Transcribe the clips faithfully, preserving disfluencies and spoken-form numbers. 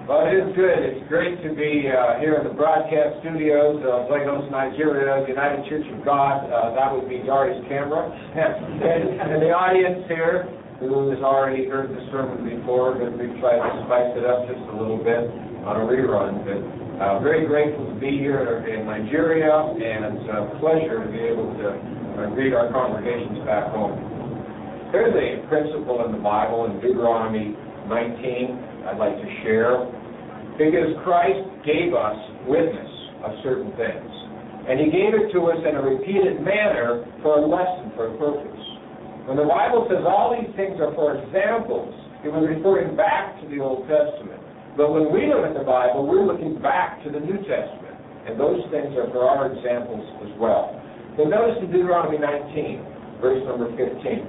Well, it is good. It's great to be uh, here in the broadcast studios of Lagos, Nigeria, United Church of God. Uh, that would be Darius Camera. And, and the audience here, who has already heard the sermon before, but we've tried to spice it up just a little bit on a rerun. But uh, very grateful to be here in Nigeria, and it's a pleasure to be able to uh, greet our congregations back home. There's a principle in the Bible in Deuteronomy nineteen I'd like to share, because Christ gave us witness of certain things. And He gave it to us in a repeated manner for a lesson, for a purpose. When the Bible says all these things are for examples, it was referring back to the Old Testament. But when we look at the Bible, we're looking back to the New Testament. And those things are for our examples as well. So notice in Deuteronomy nineteen, verse number fifteen.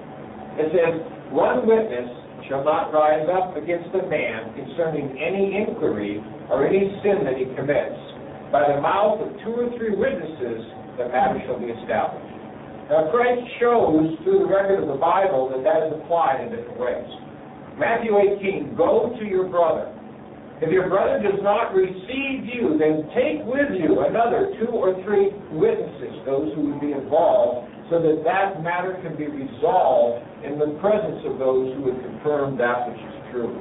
It says, one witness shall not rise up against a man concerning any inquiry or any sin that he commits. By the mouth of two or three witnesses, the matter shall be established. Now, Christ shows through the record of the Bible that that is applied in different ways. Matthew eighteen, go to your brother. If your brother does not receive you, then take with you another two or three witnesses, those who would be involved, so that that matter can be resolved in the presence of those who would confirm that which is true.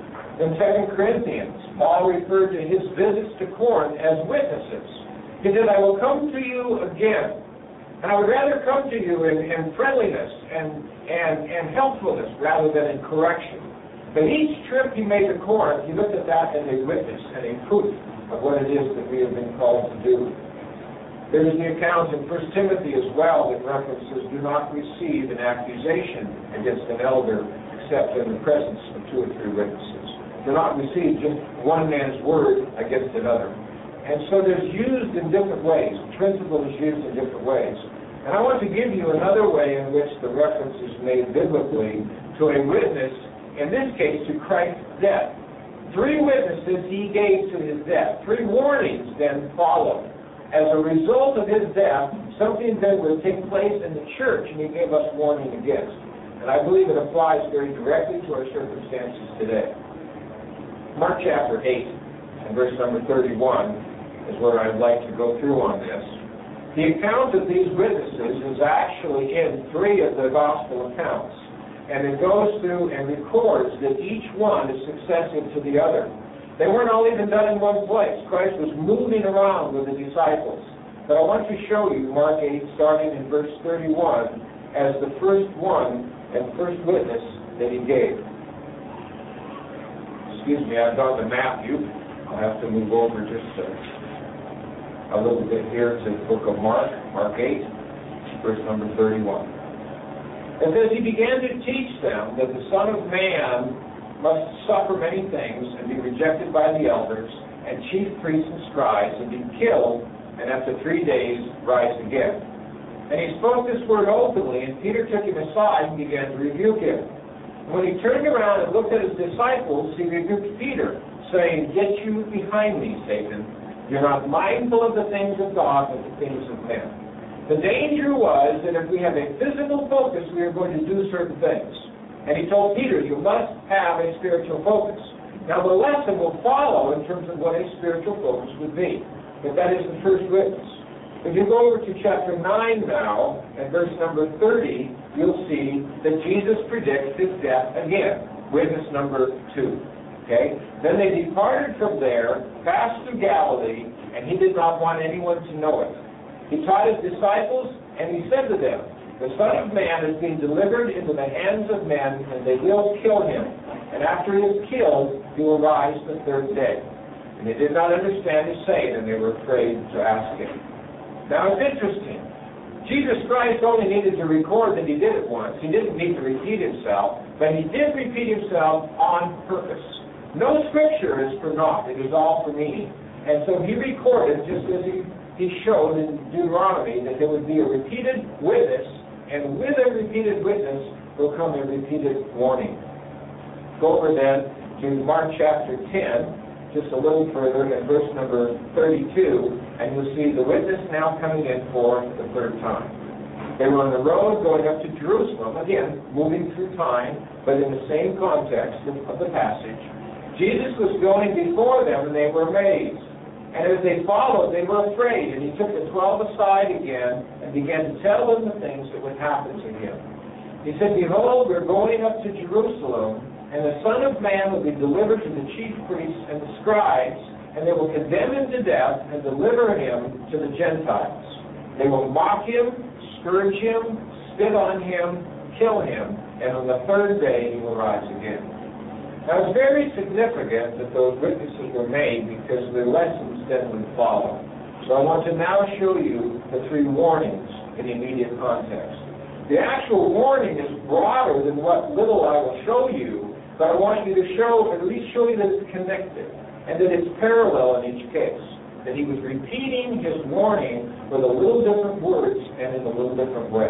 In Second Corinthians, Paul referred to his visits to Corinth as witnesses. He said, I will come to you again, and I would rather come to you in, in friendliness and, and, and helpfulness rather than in correction. But each trip he made to Corinth, he looked at that as a witness and a proof of what it is that we have been called to do. There's the account in First Timothy as well that references, do not receive an accusation against an elder except in the presence of two or three witnesses. Do not receive just one man's word against another. And so there's used in different ways. The principle is used in different ways. And I want to give you another way in which the reference is made biblically to a witness, in this case to Christ's death. Three witnesses he gave to his death. Three warnings then followed. As a result of his death, something then would take place in the church, and he gave us warning against. And I believe it applies very directly to our circumstances today. Mark chapter eight, and verse number thirty-one, is where I'd like to go through on this. The account of these witnesses is actually in three of the gospel accounts. And it goes through and records that each one is successive to the other. They weren't all even done in one place. Christ was moving around with the disciples. But I want to show you Mark eight, starting in verse thirty-one, as the first one and first witness that he gave. Excuse me, I've gone to Matthew. I'll have to move over just a, a little bit here to the book of Mark, Mark eight, verse number thirty-one. It says, he began to teach them that the Son of Man must suffer many things and be rejected by the elders and chief priests and scribes and be killed, and after three days rise again. And he spoke this word openly, and Peter took him aside and began to rebuke him. And when he turned around and looked at his disciples, he rebuked Peter, saying, get you behind me, Satan. You're not mindful of the things of God, but the things of men. The danger was that if we have a physical focus, we are going to do certain things. And he told Peter, you must have a spiritual focus. Now the lesson will follow in terms of what a spiritual focus would be. But that is the first witness. If you go over to chapter nine now, and verse number thirty, you'll see that Jesus predicts his death again. Witness number two. Okay? Then they departed from there, passed through Galilee, and he did not want anyone to know it. He taught his disciples, and he said to them, the Son of Man is being delivered into the hands of men, and they will kill him. And after he is killed, he will rise the third day. And they did not understand his saying, and they were afraid to ask him. Now it's interesting. Jesus Christ only needed to record that he did it once. He didn't need to repeat himself, but he did repeat himself on purpose. No scripture is for naught. It is all for meaning. And so he recorded, just as he, he showed in Deuteronomy, that there would be a repeated witness, and with a repeated witness will come a repeated warning. Go over then to Mark chapter ten, just a little further, in verse number thirty-two, and you'll see the witness now coming in for the third time. They were on the road going up to Jerusalem, again, moving through time, but in the same context of the passage. Jesus was going before them, and they were amazed. And as they followed, they were afraid. And he took the twelve aside again and began to tell them the things that would happen to him. He said, "Behold, we're going up to Jerusalem, and the Son of Man will be delivered to the chief priests and the scribes, and they will condemn him to death and deliver him to the Gentiles. They will mock him, scourge him, spit on him, kill him, and on the third day he will rise again." Now, it's very significant that those witnesses were made because the lessons then would follow. So I want to now show you the three warnings in immediate context. The actual warning is broader than what little I will show you, but I want you to show, at least show you that it's connected and that it's parallel in each case. That he was repeating his warning with a little different words and in a little different way.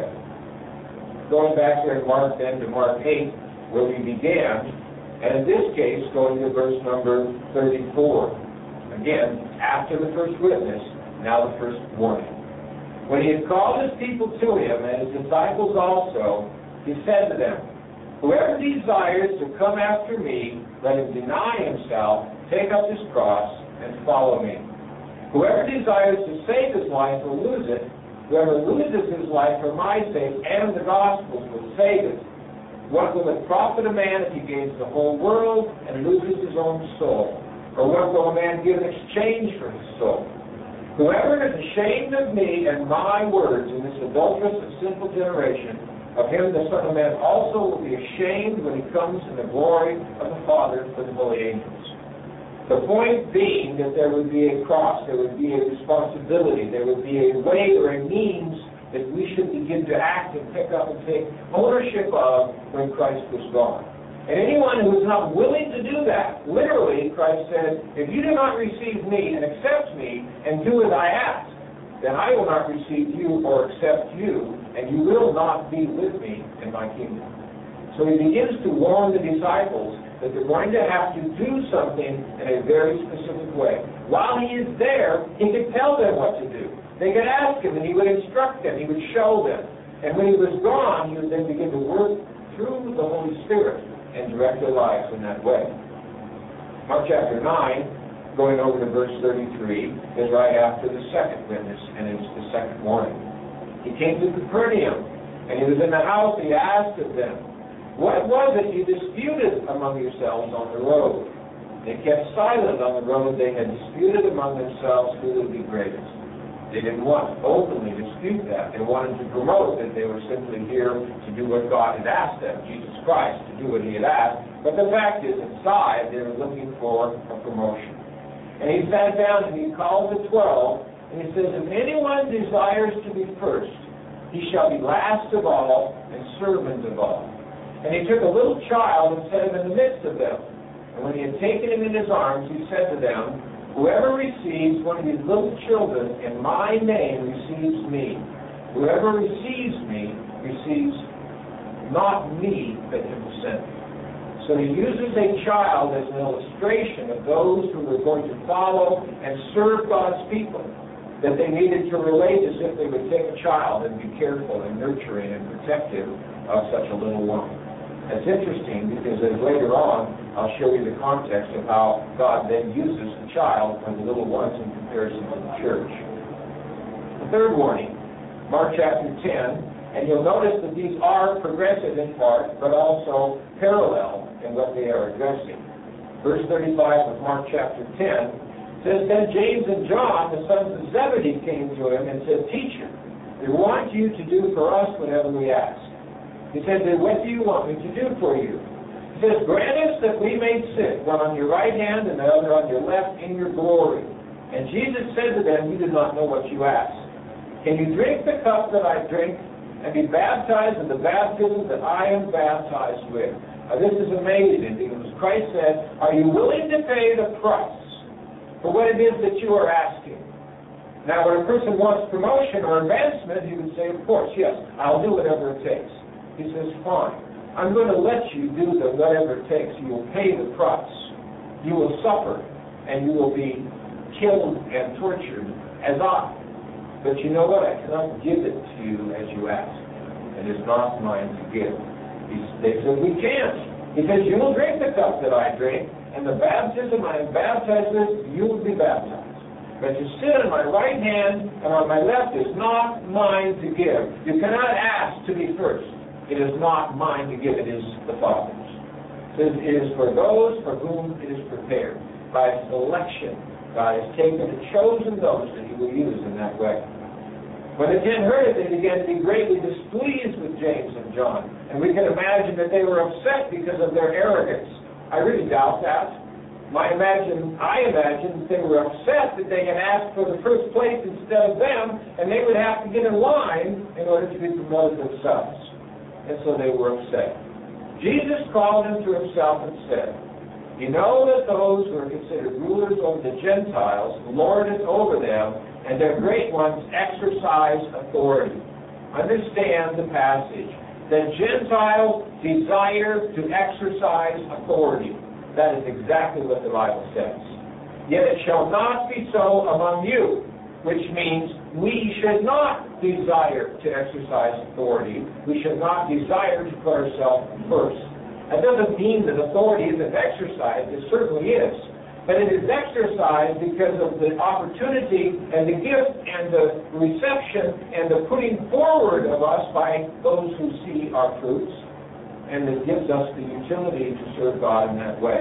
Going back here in Mark then to Mark eight, where we began, and in this case, going to verse number thirty-four. Again, after the first witness, now the first warning. When he had called his people to him, and his disciples also, he said to them, "Whoever desires to come after me, let him deny himself, take up his cross, and follow me. Whoever desires to save his life will lose it. Whoever loses his life for my sake and the gospel's will save it. What will it profit a man if he gains the whole world and loses his own soul? Or what will a man give in exchange for his soul? Whoever is ashamed of me and my words in this adulterous and sinful generation, of him the Son of Man also will be ashamed when he comes in the glory of the Father with the holy angels." The point being that there would be a cross, there would be a responsibility, there would be a way or a means that we should begin to act and pick up and take ownership of when Christ was gone. And anyone who is not willing to do that, literally, Christ said, "If you do not receive me and accept me and do as I ask, then I will not receive you or accept you, and you will not be with me in my kingdom." So he begins to warn the disciples that they're going to have to do something in a very specific way. While he is there, he could tell them what to do. They could ask him, and he would instruct them. He would show them. And when he was gone, he would then begin to work through the Holy Spirit and direct their lives in that way. Mark chapter nine, going over to verse thirty-three, is right after the second witness, and it's the second warning. He came to Capernaum, and he was in the house, and he asked of them, "What was it you disputed among yourselves on the road?" They kept silent on the road. They had disputed among themselves who would be greatest. They didn't want to openly dispute that. They wanted to promote that they were simply here to do what God had asked them, Jesus Christ, to do what he had asked. But the fact is, inside, they were looking for a promotion. And he sat down and he called the twelve, and he says, "If anyone desires to be first, he shall be last of all and servant of all." And he took a little child and set him in the midst of them. And when he had taken him in his arms, he said to them, "Whoever receives one of these little children in my name receives me. Whoever receives me receives not me, but him who sent me." So he uses a child as an illustration of those who were going to follow and serve God's people, that they needed to relate as if they would take a child and be careful and nurturing and protective of such a little one. That's interesting because as later on, I'll show you the context of how God then uses the child and the little ones in comparison to the church. The third warning, Mark chapter ten, and you'll notice that these are progressive in part, but also parallel in what they are addressing. Verse thirty-five of Mark chapter ten says, "Then James and John, the sons of Zebedee, came to him and said, 'Teacher, we want you to do for us whatever we ask.' He said, 'Then what do you want me to do for you?' He says, 'Grant us that we may sit, one on your right hand and the other on your left, in your glory.' And Jesus said to them, 'You do not know what you ask. Can you drink the cup that I drink and be baptized in the baptism that I am baptized with?'" Now, this is amazing because Christ said, "Are you willing to pay the price for what it is that you are asking?" Now, when a person wants promotion or advancement, he would say, "Of course, yes, I'll do whatever it takes." He says, "Fine. I'm going to let you do the whatever it takes. You will pay the price. You will suffer, and you will be killed and tortured as I. But you know what? I cannot give it to you as you ask. It is not mine to give." He, they said, "We can't." He says, "You will drink the cup that I drink, and the baptism I am baptized with, you will be baptized. But to sit on my right hand and on my left is not mine to give. You cannot ask to be first. It is not mine to give. It is the Father's. It is for those for whom it is prepared. By selection, God has taken and chosen those that He will use in that way. When the ten heard it, they began to be greatly displeased with James and John. And we can imagine that they were upset because of their arrogance. I really doubt that. My imagine, I imagine that they were upset that they had asked for the first place instead of them, and they would have to get in line in order to be promoted themselves. And so they were upset. Jesus called them to Himself and said, you know that those who are considered rulers over the Gentiles lord it over them, and their great ones exercise authority. Understand the passage. The Gentiles desire to exercise authority. That is exactly what the Bible says. Yet it shall not be so among you, which means we should not desire to exercise authority. We should not desire to put ourselves first. That doesn't mean that authority isn't exercised. It certainly is. But it is exercised because of the opportunity and the gift and the reception and the putting forward of us by those who see our fruits. And it gives us the utility to serve God in that way.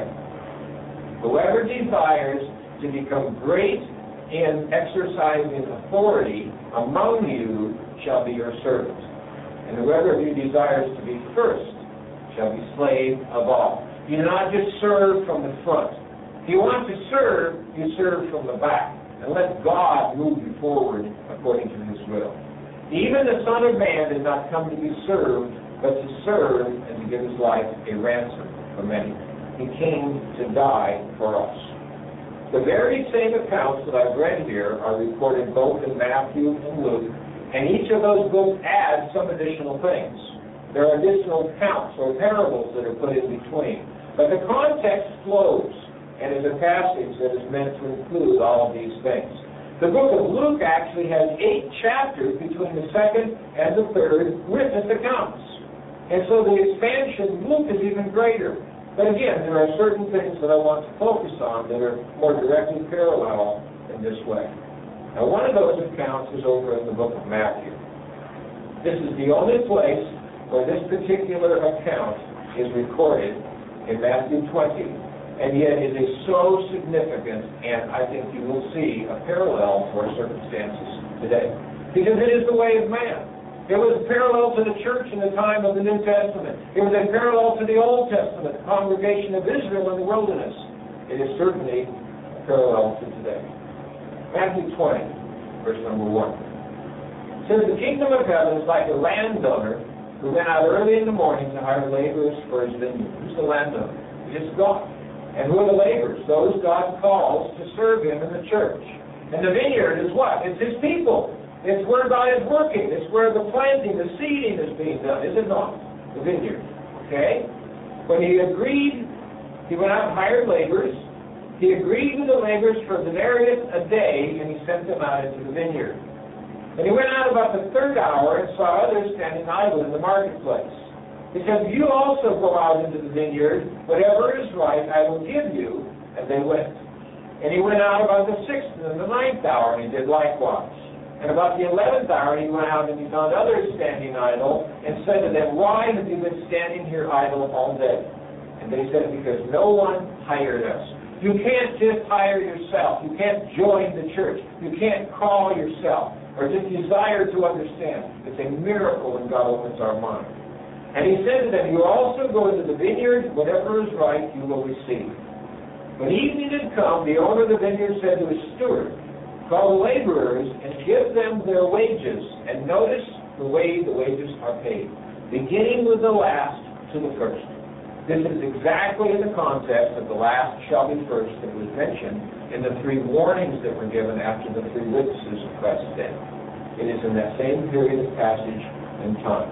Whoever desires to become great in exercising authority among you shall be your servant. And whoever of you desires to be first shall be slave of all. You do not just serve from the front. If you want to serve, you serve from the back. And let God move you forward according to His will. Even the Son of Man did not come to be served, but to serve and to give His life a ransom for many. He came to die for us. The very same accounts that I've read here are recorded both in Matthew and Luke, and each of those books adds some additional things. There are additional accounts or parables that are put in between. But the context flows, and is a passage that is meant to include all of these things. The book of Luke actually has eight chapters between the second and the third witness accounts. And so the expansion of Luke is even greater. But again, there are certain things that I want to focus on that are more directly parallel in this way. Now, one of those accounts is over in the book of Matthew. This is the only place where this particular account is recorded in Matthew twenty. And yet it is so significant, and I think you will see a parallel to our circumstances today. Because it is the way of man. It was parallel to the church in the time of the New Testament. It was a parallel to the Old Testament, the congregation of Israel in the wilderness. It is certainly parallel to today. Matthew twenty, verse number one. It says, the kingdom of heaven is like a landowner who went out early in the morning to hire laborers for his vineyard. Who's the landowner? It's God. And who are the laborers? Those God calls to serve Him in the church. And the vineyard is what? It's His people. It's where God is working. It's where the planting, the seeding is being done, is it not? The vineyard. Okay? When He agreed, He went out and hired laborers. He agreed with the laborers for a denarius a day, and He sent them out into the vineyard. And He went out about the third hour and saw others standing idle in the marketplace. He said, you also go out into the vineyard. Whatever is right, I will give you. And they went. And He went out about the sixth and the ninth hour, and He did likewise. And about the eleventh hour, He went out and He found others standing idle, and said to them, why have you been standing here idle all day? And they said, because no one hired us. You can't just hire yourself. You can't join the church. You can't call yourself or just desire to understand. It's a miracle when God opens our mind. And He said to them, you also go into the vineyard, whatever is right you will receive. When evening had come, the owner of the vineyard said to his steward, call the laborers and give them their wages. And notice the way the wages are paid, beginning with the last to the first. This is exactly in the context of the last shall be first that was mentioned in the three warnings that were given after the three witnesses of Christ's death. It is in that same period of passage and time.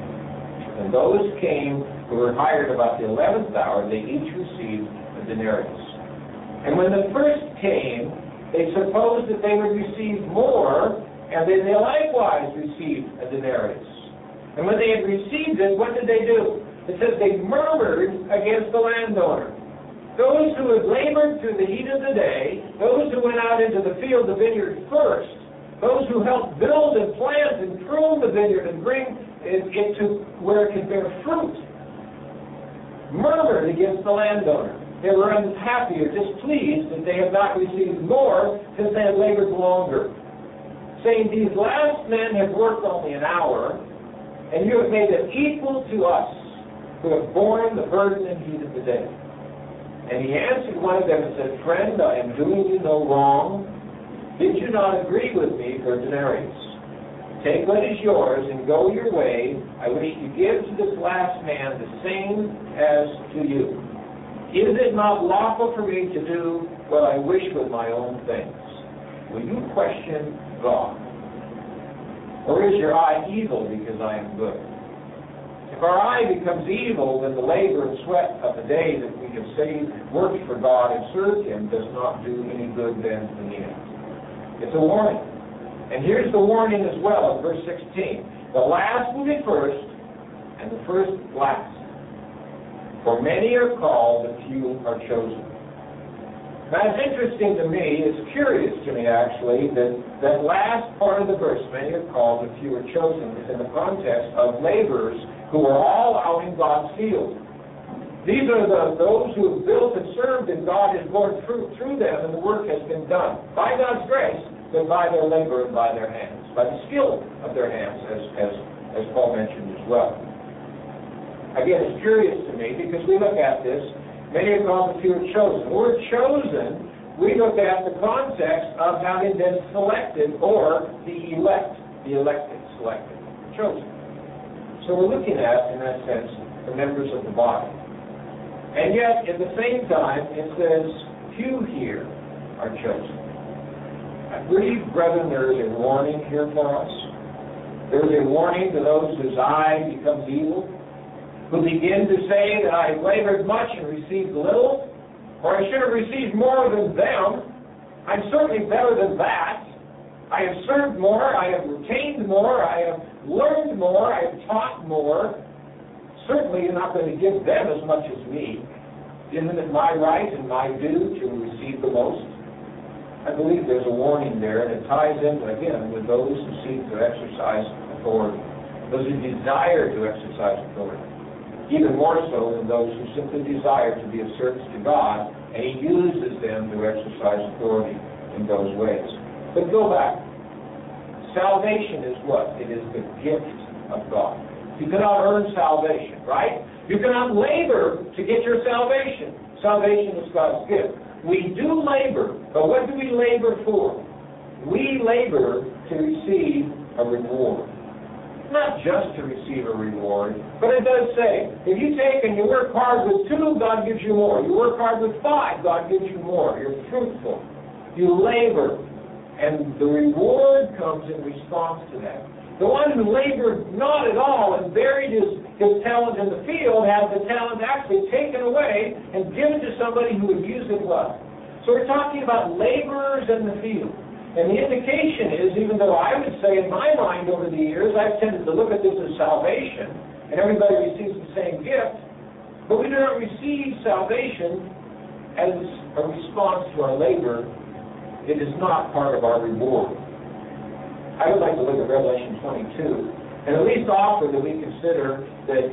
And those came who were hired about the eleventh hour, they each received a denarius. And when the first came, they supposed that they would receive more, and then they likewise received a denarius. And when they had received it, what did they do? It says they murmured against the landowner. Those who had labored through the heat of the day, those who went out into the field, the vineyard first, those who helped build and plant and prune the vineyard and bring it into where it could bear fruit, murmured against the landowner. They were unhappy or displeased that they had not received more since they had labored longer, saying, these last men have worked only an hour, and you have made them equal to us, who have borne the burden and heat of the day. And he answered one of them and said, friend, I am doing you no wrong. Did you not agree with me for a denarius? Take what is yours and go your way. I wish to give to this last man the same as to you. Is it not lawful for me to do what I wish with my own things? Will you question God? Or is your eye evil because I am good? If our eye becomes evil, then the labor and sweat of the day that we have saved, worked for God and served Him, does not do any good then in the end. It's a warning. And here's the warning as well in verse sixteen. The last will be first, and the first last. For many are called, but few are chosen. Now, it's interesting to me, it's curious to me actually, that that last part of the verse, many are called, but few are chosen, is in the context of laborers who are all out in God's field. These are the, those who have built and served, and God has borne fruit through them, and the work has been done by God's grace, but by their labor and by their hands, by the skill of their hands, as, as, as Paul mentioned as well. Again, it's curious to me because we look at this, many are called, but few are chosen. The word chosen, we look at the context of having been selected, or the elect, the elected, selected, chosen. So we're looking at, in that sense, the members of the body. And yet, at the same time, it says, few here are chosen. I believe, brethren, there is a warning here for us. There is a warning to those whose eye becomes evil, who begin to say that I labored much and received little, or I should have received more than them. I'm certainly better than that. I have served more, I have retained more, I have learned more, I have taught more. Certainly you're not going to give them as much as me. Isn't it my right and my due to receive the most? I believe there's a warning there, and it ties in, again, with those who seek to exercise authority, those who desire to exercise authority. Even more so than those who simply desire to be of service to God, and He uses them to exercise authority in those ways. But go back. Salvation is what? It is the gift of God. You cannot earn salvation, right? You cannot labor to get your salvation. Salvation is God's gift. We do labor, but what do we labor for? We labor to receive a reward. Not just to receive a reward, but it does say, if you take and you work hard with two, God gives you more. You work hard with five, God gives you more. You're fruitful. You labor. And the reward comes in response to that. The one who labored not at all and buried his, his talent in the field had the talent actually taken away and given to somebody who would use it well. So we're talking about laborers in the field. And the indication is, even though I would say in my mind over the years, I've tended to look at this as salvation, and everybody receives the same gift, but we do not receive salvation as a response to our labor. It is not part of our reward. I would like to look at Revelation twenty-two, and at least offer that we consider that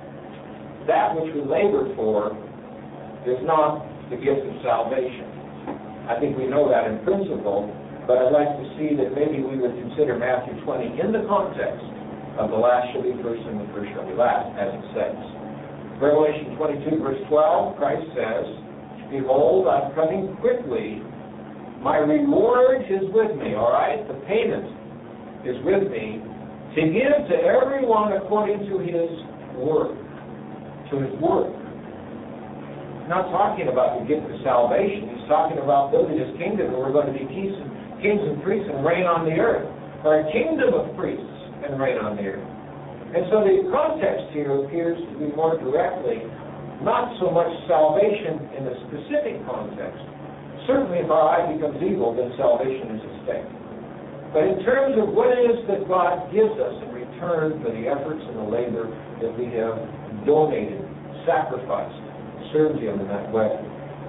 that which we labor for is not the gift of salvation. I think we know that in principle, but I'd like to see that maybe we would consider Matthew twenty in the context of the last shall be first and the first shall be last, as it says. Revelation twenty-two, verse twelve, Christ says, behold, I'm coming quickly. My reward is with me, all right? The payment is with me to give to everyone according to his work, to his work. He's not talking about the gift of salvation. He's talking about building his kingdom, and we're going to be kings and, kings and priests and reign on the earth, or a kingdom of priests and reign on the earth. And so the context here appears to be more directly not so much salvation in the specific context. Certainly if our eye becomes evil, then salvation is at stake. But in terms of what it is that God gives us in return for the efforts and the labor that we have donated, sacrificed, served Him in that way.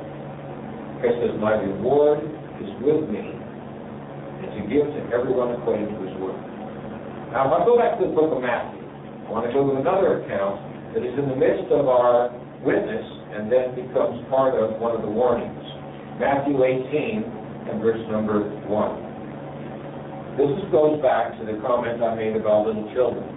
Christ says, my reward is with me, and to give to everyone according to his work. Now, if I go back to the book of Matthew, I want to go to another account that is in the midst of our witness and then becomes part of one of the warnings. Matthew eighteen and verse number one. This goes back to the comment I made about little children.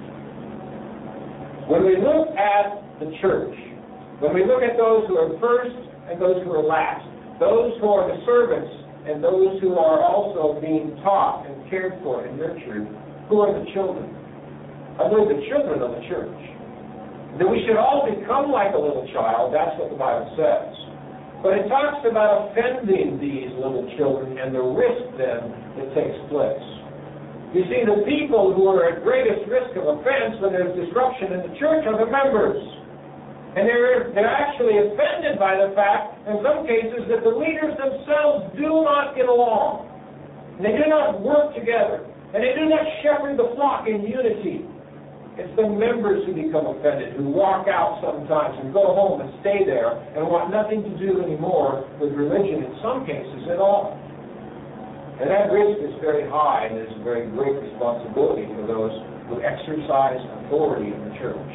When we look at the church, when we look at those who are first and those who are last, those who are the servants and those who are also being taught and cared for and nurtured, who are the children? Are they the children of the church? That we should all become like a little child, that's what the Bible says. But it talks about offending these little children and the risk then that takes place. You see, the people who are at greatest risk of offense when there's disruption in the church are the members. And they're, they're actually offended by the fact, in some cases, that the leaders themselves do not get along. And they do not work together. And they do not shepherd the flock in unity. It's the members who become offended, who walk out sometimes and go home and stay there and want nothing to do anymore with religion, in some cases at all. And that risk is very high, and there's a very great responsibility for those who exercise authority in the church.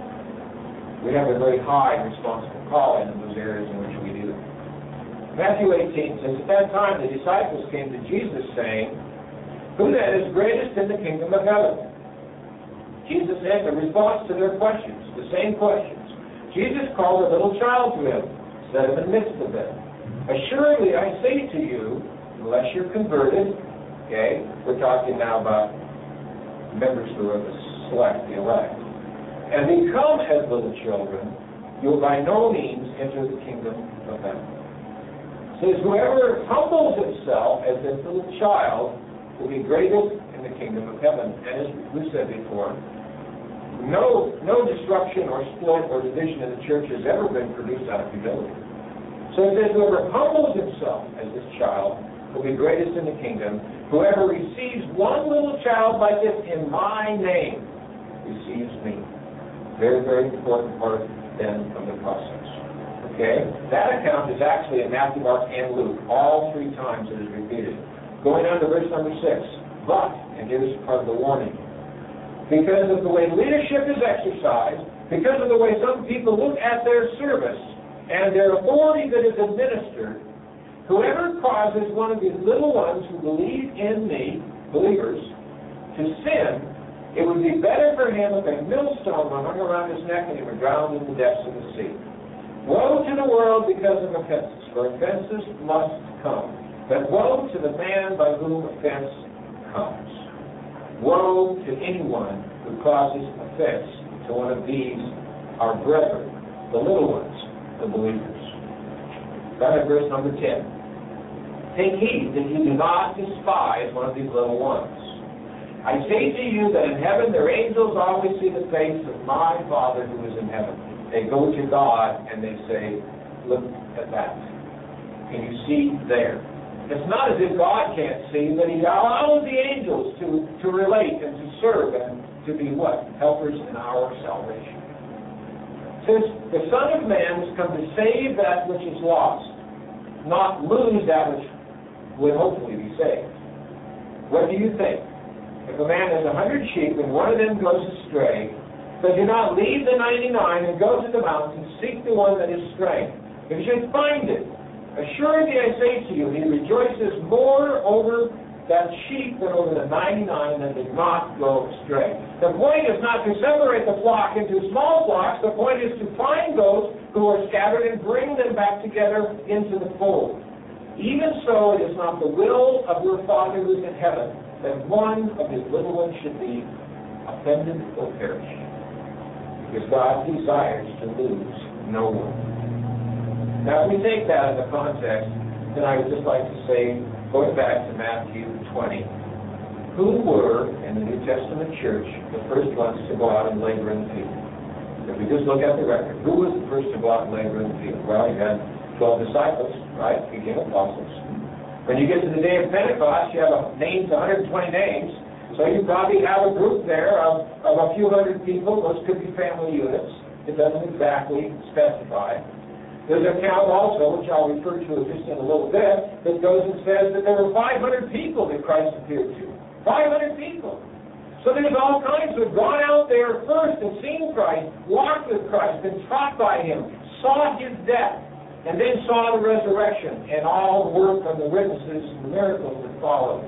We have a very high and responsible calling in those areas in which we do. Matthew eighteen says, at that time the disciples came to Jesus saying, who then is greatest in the kingdom of heaven? Jesus had a response to their questions, the same questions. Jesus called a little child to him, set him in the midst of them. Assuredly, I say to you, unless you're converted, okay, we're talking now about members who are the select, the elect, and become as little children, you'll by no means enter the kingdom of heaven. It says, whoever humbles himself as a little child will be greatest in the kingdom of heaven. And as we said before, no, no disruption or split or division in the church has ever been produced out of humility. So it says, whoever humbles himself as this child will be greatest in the kingdom. Whoever receives one little child like this in my name receives me. Very, very important part then of the process. Okay? That account is actually in Matthew, Mark, and Luke. All three times it is repeated. Going on to verse number six. But, and here's part of the warning, because of the way leadership is exercised, because of the way some people look at their service and their authority that is administered, whoever causes one of these little ones who believe in me, believers, to sin, it would be better for him if a millstone were hung around his neck and he were drowned in the depths of the sea. Woe to the world because of offenses, for offenses must come. But woe to the man by whom offense comes. Woe to anyone who causes offense to one of these, our brethren, the little ones, the believers. That is verse number ten. Take heed that you do not despise one of these little ones. I say to you that in heaven their angels always see the face of my Father who is in heaven. They go to God and they say, look at that. Can you see there? It's not as if God can't see, but he allows the angels to, to relate and to serve and to be what? Helpers in our salvation. Since the Son of Man has come to save that which is lost, not lose that which would hopefully be saved. What do you think? If a man has a hundred sheep and one of them goes astray, does he not leave the ninety-nine and go to the mountain and seek the one that is straying? If he should find it, assuredly I say to you, he rejoices more over that sheep than over the ninety-nine that did not go astray. The point is not to separate the flock into small flocks. The point is to find those who are scattered and bring them back together into the fold. Even so, it is not the will of your Father who is in heaven that one of his little ones should be offended or perish. Because God desires to lose no one. Now, if we take that in the context, then I would just like to say, going back to Matthew twenty, who were, in the New Testament church, the first ones to go out and labor in the field? If we just look at the record, who was the first to go out and labor in the field? Well, you had twelve disciples, right? Became apostles. When you get to the day of Pentecost, you have names, one hundred twenty names. So you probably have a group there of, of a few hundred people. Those could be family units. It doesn't exactly specify. There's an account also, which I'll refer to just in a little bit, that goes and says that there were five hundred people that Christ appeared to. five hundred people. So there's all kinds who have gone out there first and seen Christ, walked with Christ, been taught by Him, saw His death, and then saw the resurrection and all the work of the witnesses and the miracles that followed.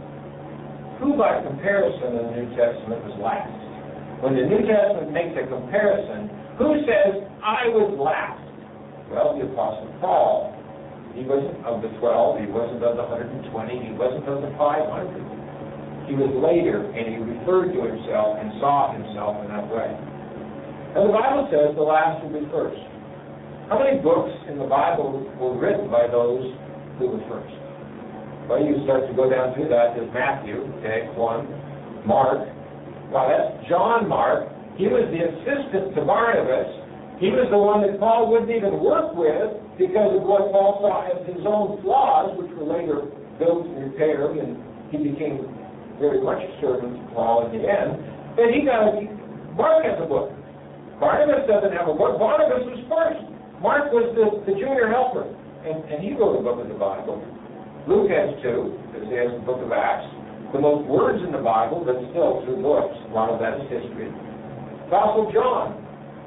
Who, by comparison, in the New Testament was last? When the New Testament makes a comparison, who says, I was last? Well, the Apostle Paul. He wasn't of the twelve, he wasn't of the one hundred twenty, he wasn't of the five hundred. He was later, and he referred to himself and saw himself in that way. And the Bible says the last will be first. How many books in the Bible were written by those who were first? Well, you start to go down through that. There's Matthew, okay, one. Mark. Well, that's John Mark. He was the assistant to Barnabas. He was the one that Paul wouldn't even work with because of what Paul saw as his own flaws, which were later built and repaired, and he became very much a servant to Paul in the end. But he got a, Mark has a book. Barnabas doesn't have a book. Barnabas was first. Mark was the, the junior helper, and, and he wrote a book of the Bible. Luke has two, because he has the book of Acts. The most words in the Bible, but still two books. A lot of that is history. Apostle John,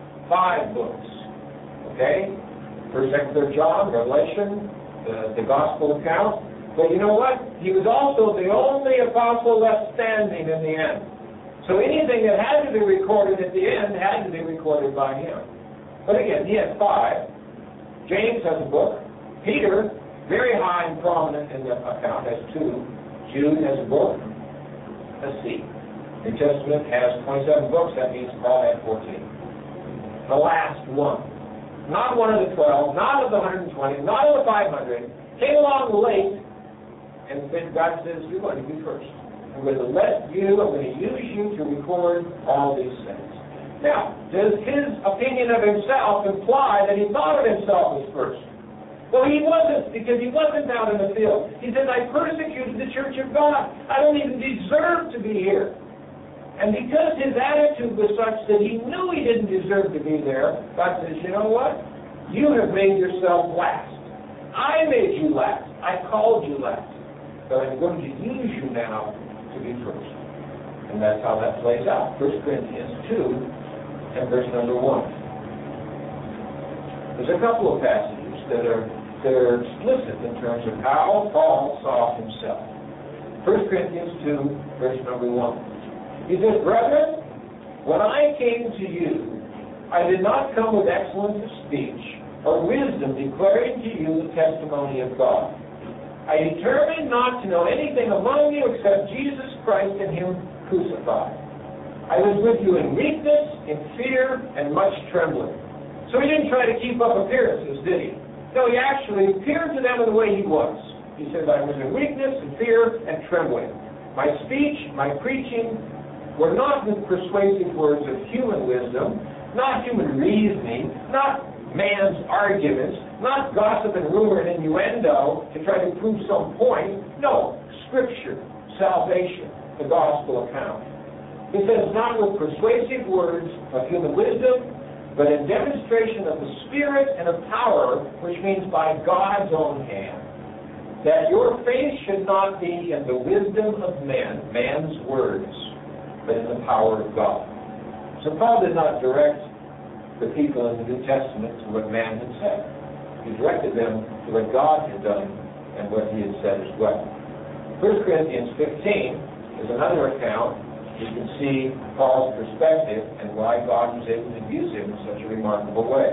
five books. Okay? First, Second, Third John, Revelation, the, the Gospel account. But you know what? He was also the only apostle left standing in the end. So anything that had to be recorded at the end had to be recorded by him. But again, he had five. James has a book. Peter, very high and prominent in the account, has two. Jude has a book. Let's see. The New Testament has twenty-seven books. That means Paul had fourteen. The last one. Not one of the twelve, not of the one hundred twenty, not of the five hundred. Came along late, and then God says, you're going to be first. I'm going to let you, I'm going to use you to record all these things. Now, does his opinion of himself imply that he thought of himself as first? Well, he wasn't, because he wasn't out in the field. He says, I persecuted the church of God. I don't even deserve to be here. And because his attitude was such that he knew he didn't deserve to be there, God says, you know what? You have made yourself last. I made you last. I called you last. But I'm going to use you now to be first. And that's how that plays out. First Corinthians two and verse number one. There's a couple of passages that are, that are explicit in terms of how Paul saw himself. First Corinthians two, verse number one. He says, brethren, when I came to you, I did not come with excellence of speech or wisdom declaring to you the testimony of God. I determined not to know anything among you except Jesus Christ and Him crucified. I was with you in weakness, in fear, and much trembling. So he didn't try to keep up appearances, did he? No, he actually appeared to them in the way he was. He says, I was in weakness, and fear, and trembling. My speech, my preaching, were not with persuasive words of human wisdom, not human reasoning, not man's arguments, not gossip and rumor and innuendo to try to prove some point. No, Scripture, salvation, the gospel account. He says, not with persuasive words of human wisdom, but in demonstration of the Spirit and of power, which means by God's own hand, that your faith should not be in the wisdom of men, man's words, but in the power of God. So Paul did not direct the people in the New Testament to what man had said. He directed them to what God had done and what he had said as well. First Corinthians fifteen is another account. You can see Paul's perspective and why God was able to use him in such a remarkable way.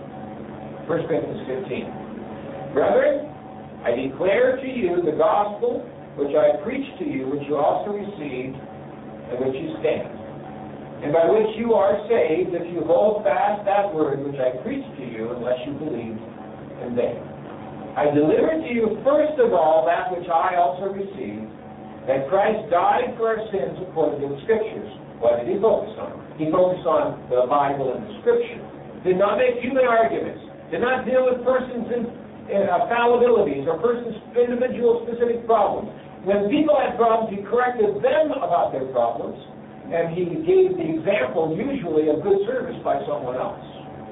First Corinthians fifteen. Brethren, I declare to you the gospel which I preached to you, which you also received, and which you stand, and by which you are saved, if you hold fast that word which I preached to you, unless you believe in vain. I delivered to you first of all that which I also received, that Christ died for our sins according to the Scriptures. What did he focus on? He focused on the Bible and the Scripture. Did not make human arguments. Did not deal with persons' in, uh, fallibilities or persons' individual specific problems. When people had problems, he corrected them about their problems, and he gave the example, usually, of good service by someone else.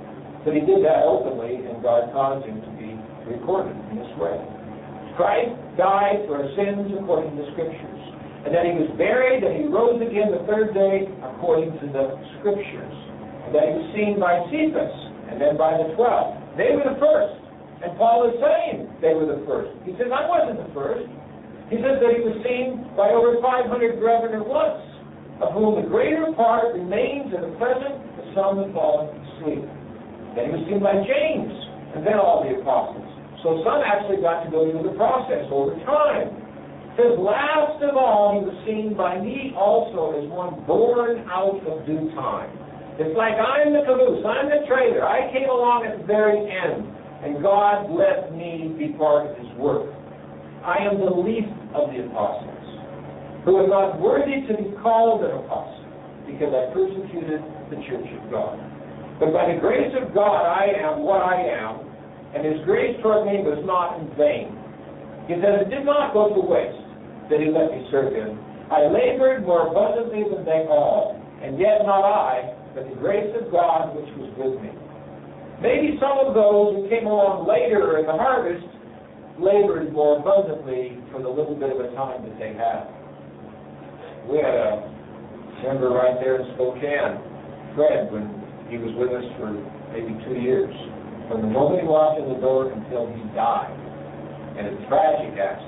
But he did that openly, and God caused him to be recorded in this way. Christ died for our sins according to the Scriptures. And that he was buried, and he rose again the third day according to the Scriptures. And that he was seen by Cephas, and then by the twelve. They were the first. And Paul is saying they were the first. He says, I wasn't the first. He says that he was seen by over five hundred brethren at once, of whom the greater part remains at the present, the some have fallen asleep. Then he was seen by James, and then all the apostles. So some actually got to go through the process over time. It says, last of all, he was seen by me also as one born out of due time. It's like I'm the caboose, I'm the traitor. I came along at the very end, and God let me be part of his work. I am the least of the apostles, who am not worthy to be called an apostle, because I persecuted the church of God. But by the grace of God, I am what I am, and his grace toward me was not in vain. He says, it did not go to waste that he let me serve him. I labored more abundantly than they all, and yet not I, but the grace of God which was with me. Maybe some of those who came along later in the harvest labored more abundantly for the little bit of a time that they had. We had a member right there in Spokane, Fred, when he was with us for maybe two years. From the moment he walked in the door until he died. And a tragic accident.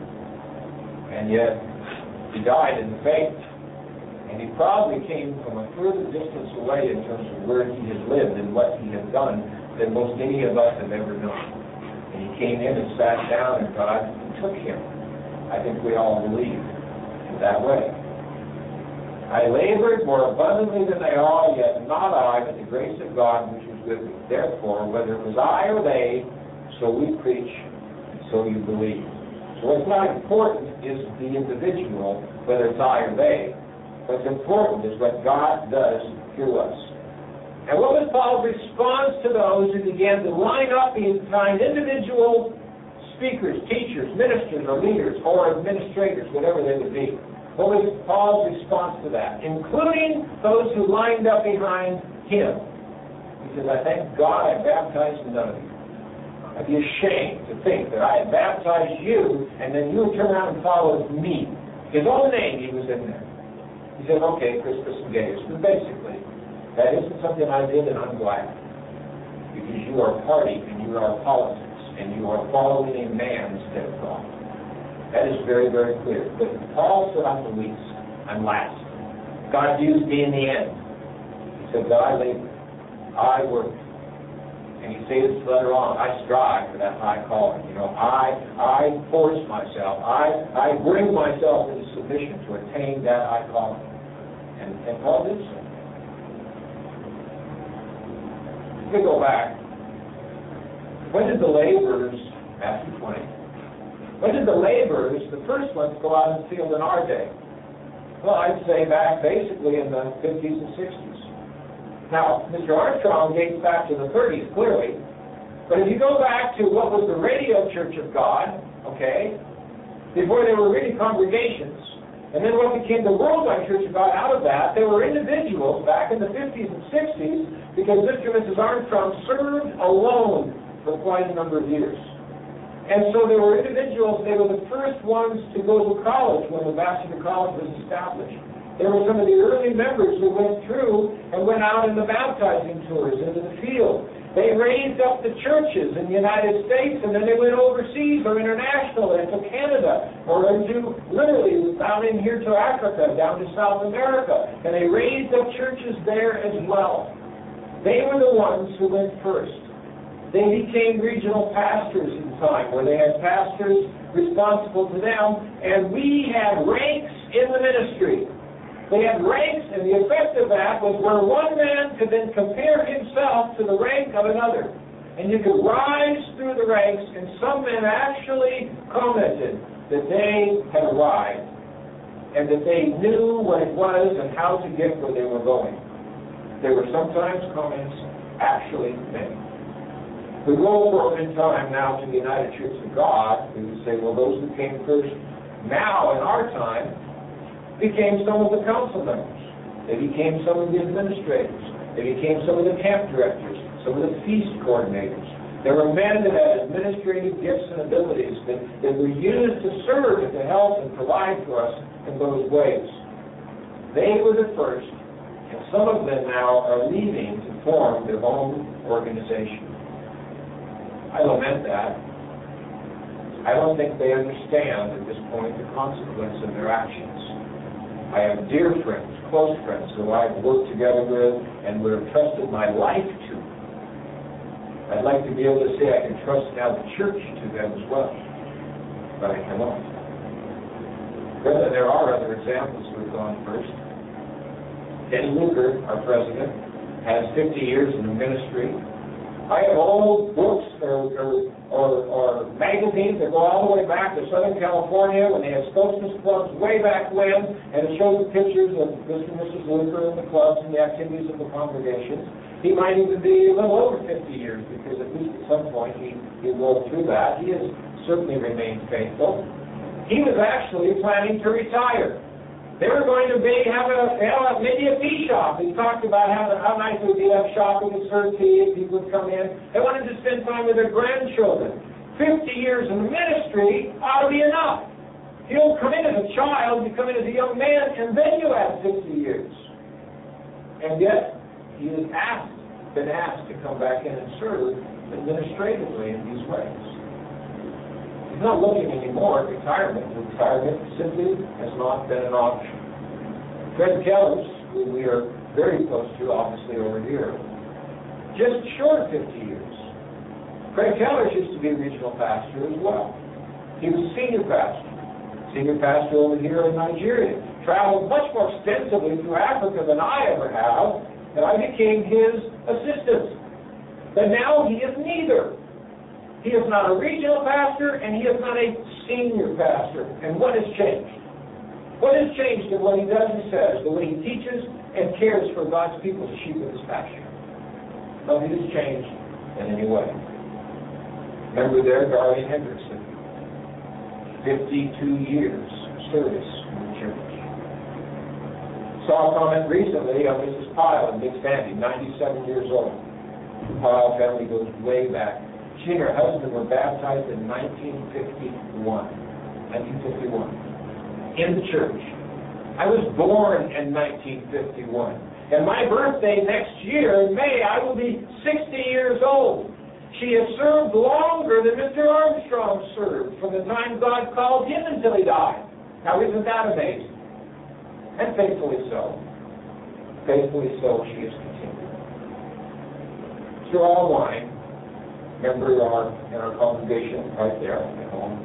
And yet, he died in the faith. And he probably came from a further distance away in terms of where he had lived and what he had done than most any of us have ever done. And he came in and sat down, and God took him. I think we all believe in that way. I labored more abundantly than they all, yet not I, but the grace of God which was with me. Therefore, whether it was I or they, so we preach, and so you believe. So what's not important is the individual, whether it's I or they. What's important is what God does through us. And what was Paul's response to those who began to line up and find individual speakers, teachers, ministers, or leaders, or administrators, whatever they would be? What was Paul's response to that? Including those who lined up behind him. He says, I thank God I baptized none of you. I'd be ashamed to think that I had baptized you, and then you would turn around and follow me. His own name, he was in there. He said, okay, Crispus and Gaius. But basically, that isn't something I did, and I'm glad. Because you are party, and you are politics, and you are following a man instead of God. That is very, very clear. But Paul said, I'm the least. I'm last. God used me in the end. He said, but I labored. I worked. And he says later on, I strive for that high calling. You know, I I force myself. I, I bring myself into submission to attain that high calling. And, and Paul did so. We go back. When did the laborers, Matthew twenty, when did the laborers, the first ones, go out in the field in our day? Well, I'd say back basically in the fifties and sixties. Now, Mister Armstrong dates back to the thirties, clearly. But if you go back to what was the radio Church of God, okay, before there were really congregations, and then what became the Worldwide Church of God out of that, there were individuals back in the fifties and sixties, because Mister and Missus Armstrong served alone for quite a number of years. And so there were individuals, they were the first ones to go to college when Ambassador College was established. There were some of the early members who went through and went out in the baptizing tours into the field. They raised up the churches in the United States, and then they went overseas or international into Canada or into, literally, down in here to Africa, down to South America. And they raised up churches there as well. They were the ones who went first. They became regional pastors in time, where they had pastors responsible to them, and we had ranks in the ministry. They had ranks, and the effect of that was where one man could then compare himself to the rank of another. And you could rise through the ranks, and some men actually commented that they had arrived, and that they knew what it was and how to get where they were going. There were sometimes comments actually made. We go over in time now to the United Church of God, we would say, well, those who came first now in our time became some of the council members. They became some of the administrators. They became some of the camp directors. Some of the feast coordinators. There were men that had administrative gifts and abilities that, that were used to serve and to help and provide for us in those ways. They were the first, and some of them now are leaving to form their own organization. I lament that. I don't think they understand at this point the consequence of their actions. I have dear friends, close friends, who I've worked together with and would have trusted my life to. I'd like to be able to say I can trust now the church to them as well, but I cannot. But there are other examples who have gone first. Denny Luker, our president, has fifty years in the ministry. I have old books or, or, or, or magazines that go all the way back to Southern California when they had spokesmen's clubs way back when, and it shows the pictures of Mister and Missus Luker and the clubs and the activities of the congregations. He might even be a little over fifty years, because at least at some point he, he rolled through that. He has certainly remained faithful. He was actually planning to retire. They were going to be have a have a, maybe a tea shop. He talked about how, how nice it would be to have shopping and serve tea, and people would come in. They wanted to spend time with their grandchildren. Fifty years in the ministry ought to be enough. You don't come in as a child, you come in as a young man, and then you have sixty years. And yet, he is asked, been asked to come back in and serve administratively in these ways. He's not looking anymore at retirement. Retirement simply has not been an option. Fred Kellers, who we are very close to, obviously, over here, just short of fifty years. Fred Kellers used to be a regional pastor as well. He was a senior pastor. Senior pastor over here in Nigeria. Traveled much more extensively through Africa than I ever have. And I became his assistant. But now he is neither. He is not a regional pastor, and he is not a senior pastor. And what has changed? What has changed in what he does and says, the way he teaches and cares for God's people, the sheep of his pasture? Nothing has changed in any way. Remember there, Darlene Hendrickson. fifty-two years of service in the church. Saw a comment recently on Missus Pyle and Big Sandy, ninety-seven years old. The Pyle family goes way back. She and her husband were baptized in nineteen fifty-one. nineteen fifty-one. In the church. I was born in nineteen fifty-one. And my birthday next year, in May, I will be sixty years old. She has served longer than Mister Armstrong served from the time God called him until he died. Now, isn't that amazing? And faithfully so. Faithfully so, she has continued. Sir Al Wine, member in our, in our congregation right there at home,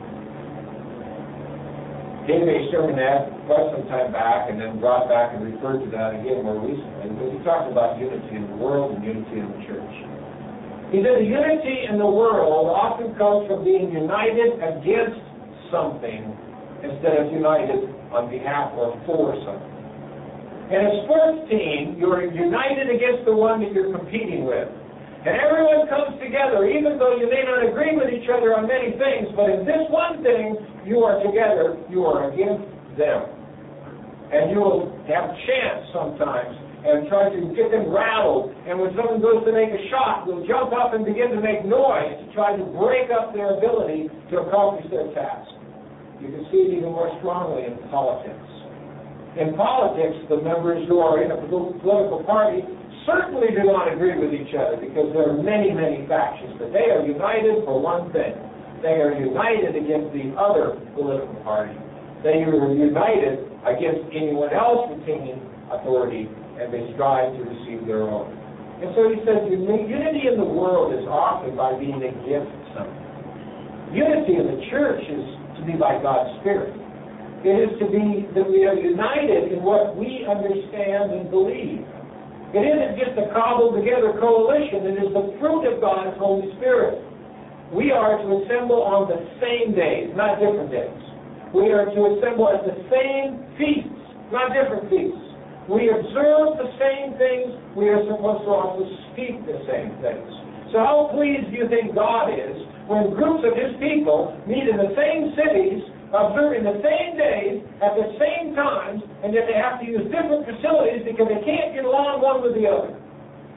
gave a sermonette quite some time back and then brought back and referred to that again more recently. But he talked about unity in the world and unity in the church. He said the unity in the world often comes from being united against something instead of united on behalf or for something. In a sports team, you're united against the one that you're competing with. And everyone comes together, even though you may not agree with each other on many things, but in this one thing, you are together, you are against them. And you will have a chance sometimes and try to get them rattled. And when someone goes to make a shot, they'll jump up and begin to make noise to try to break up their ability to accomplish their task. You can see it even more strongly in politics. In politics, the members who are in a political party certainly do not agree with each other because there are many, many factions, but they are united for one thing. They are united against the other political party. They are united against anyone else retaining authority, and they strive to receive their own. And so he says, unity in the world is often by being against something. Unity in the church is to be by God's Spirit. It is to be that we are united in what we understand and believe. It isn't just a cobbled together coalition, it is the fruit of God's Holy Spirit. We are to assemble on the same days, not different days. We are to assemble at the same feasts, not different feasts. We observe the same things, we are supposed to also speak the same things. So how pleased do you think God is when groups of His people meet in the same cities, observing the same days, at the same times, and yet they have to use different facilities because they can't get along one with the other?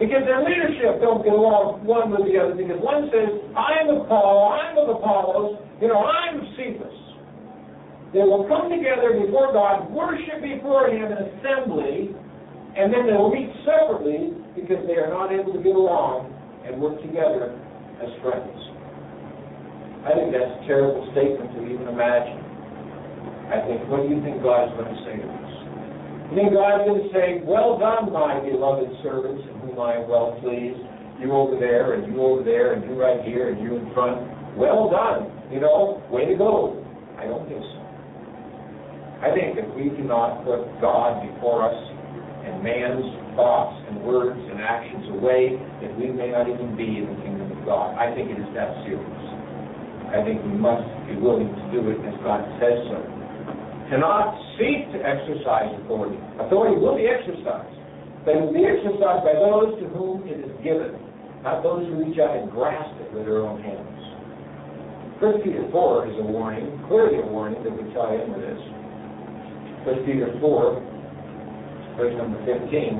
Because their leadership don't get along one with the other. Because one says, I'm of Paul, I'm of Apollos, you know, I'm of Cephas. They will come together before God, worship before Him in assembly, and then they will meet separately because they are not able to get along and work together as friends. I think that's a terrible statement to even imagine. I think, what do you think God is going to say to us? You think God is going to say, well done, my beloved servants, in whom I am well pleased. You over there, and you over there, and you right here, and you in front. Well done. You know, way to go. I don't think so. I think if we do not put God before us and man's thoughts and words and actions away, that we may not even be in the kingdom of God. I think it is that serious. I think we must be willing to do it as God says so. To not seek to exercise authority. Authority will be exercised, but it will be exercised by those to whom it is given, not those who reach out and grasp it with their own hands. First Peter four is a warning, clearly a warning that we tie into this. First Peter four, verse number fifteen.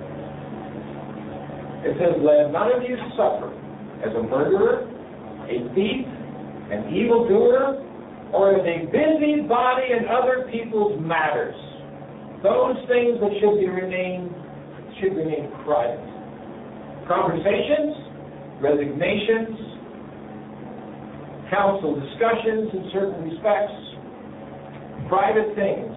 It says, let none of you suffer as a murderer, a thief, an evildoer, or as a busybody in other people's matters. Those things that should be remain should remain private. Conversations, resignations, council discussions in certain respects, private things,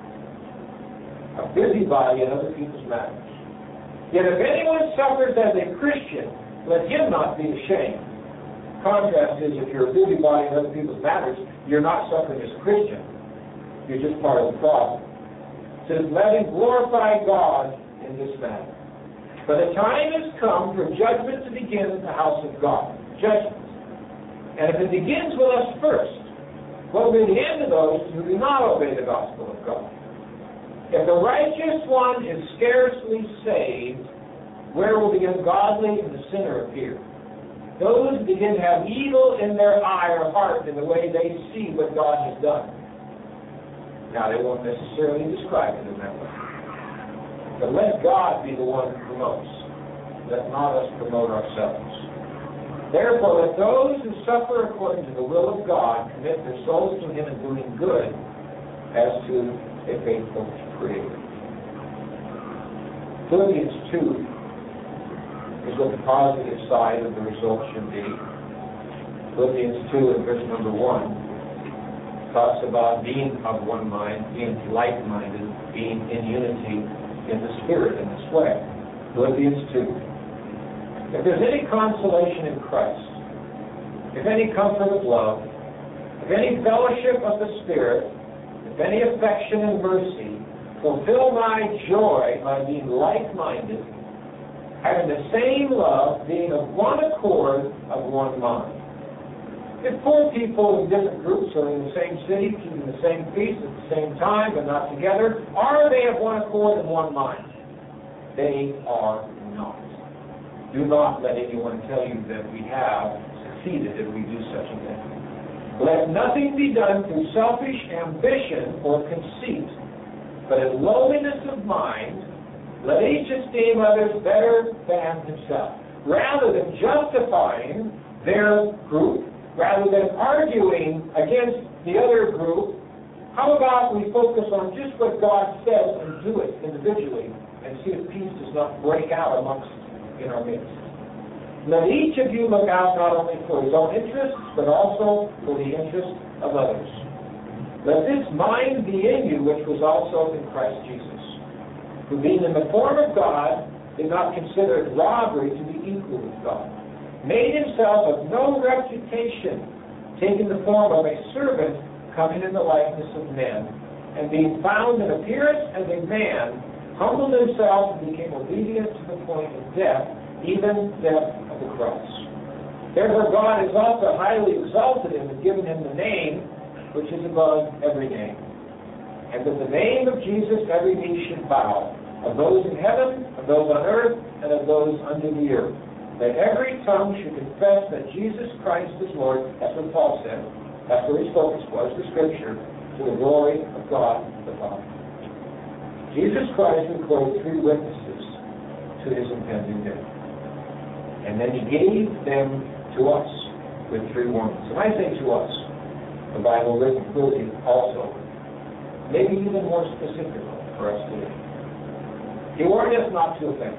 a busybody in other people's matters. Yet if anyone suffers as a Christian, let him not be ashamed. Contrast is, if you're a busybody in other people's matters, you're not suffering as a Christian. You're just part of the problem. It says, let him glorify God in this matter. For the time has come for judgment to begin in the house of God. Judgment. And if it begins with us first, what will be the end of those who do not obey the gospel of God? If the righteous one is scarcely saved, where will the ungodly and the sinner appear? Those begin to have evil in their eye or heart in the way they see what God has done. Now, they won't necessarily describe it in that way. But let God be the one who promotes. Let not us promote ourselves. Therefore, let those who suffer according to the will of God commit their souls to Him in doing good as to a faithful Creator. Philippians two is what the positive side of the result should be. Philippians two and verse number one talks about being of one mind, being like-minded, being in unity in the Spirit in this way. Philippians two. If there's any consolation in Christ, if any comfort of love, if any fellowship of the Spirit, if any affection and mercy, fulfill my joy by being like-minded, having the same love, being of one accord, of one mind. If four people in different groups are in the same city, keeping the same feast at the same time, but not together, are they of one accord and one mind? They are not. Do not let anyone tell you that we have succeeded if we do such a thing. Let nothing be done through selfish ambition or conceit, but in lowliness of mind, let each esteem others better than himself. Rather than justifying their group, rather than arguing against the other group, how about we focus on just what God says and do it individually and see if peace does not break out amongst in our midst. Let each of you look out not only for his own interests, but also for the interests of others. Let this mind be in you, which was also in Christ Jesus, who being in the form of God, did not consider it robbery to be equal with God, made himself of no reputation, taking the form of a servant, coming in the likeness of men, and being found in appearance as a man, humbled himself and became obedient to the point of death, even death of the cross. Therefore God has also highly exalted him and given him the name which is above every name. And with the name of Jesus every knee should bow, of those in heaven, of those on earth, and of those under the earth. That every tongue should confess that Jesus Christ is Lord. That's what Paul said. That's where his focus was, the Scripture, to the glory of God the Father. Jesus Christ recorded three witnesses to his impending death. And then he gave them to us with three warnings. And I say to us, the Bible written clearly also, maybe even more specific for us today. He warned us not to offend.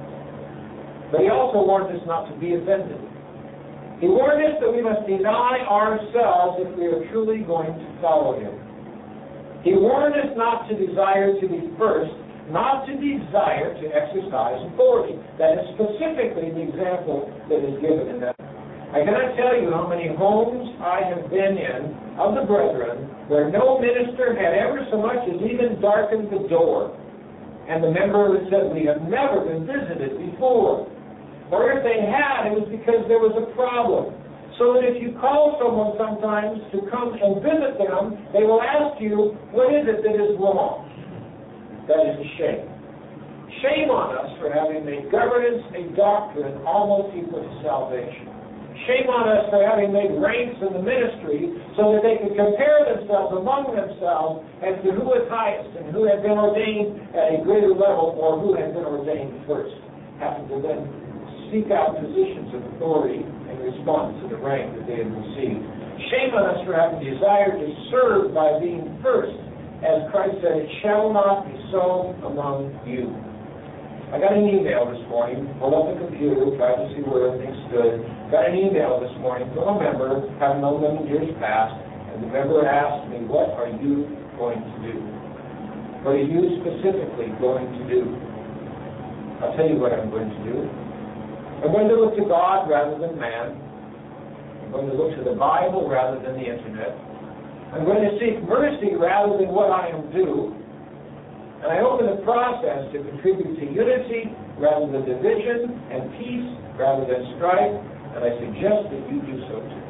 But he also warned us not to be offended. He warned us that we must deny ourselves if we are truly going to follow him. He warned us not to desire to be first, not to desire to exercise authority. That is specifically the example that is given in that. I cannot tell you how many homes I have been in of the brethren where no minister had ever so much as even darkened the door. And the member had said, we have never been visited before. Or if they had, it was because there was a problem. So that if you call someone sometimes to come and visit them, they will ask you, what is it that is wrong? That is a shame. Shame on us for having made governance a doctrine almost equal to salvation. Shame on us for having made ranks in the ministry so that they could compare themselves among themselves as to who was highest and who had been ordained at a greater level or who had been ordained first. Happened to then seek out positions of authority in response to the rank that they had received. Shame on us for having desire to serve by being first. As Christ said, it shall not be so among you. I got an email this morning, pulled up the computer, tried to see where everything stood. Got an email this morning from a member, haven't known them in years past, and the member asked me, what are you going to do? What are you specifically going to do? I'll tell you what I'm going to do. I'm going to look to God rather than man. I'm going to look to the Bible rather than the internet. I'm going to seek mercy rather than what I am due. And I hope in the process to contribute to unity rather than division and peace rather than strife. And I suggest that you do so too.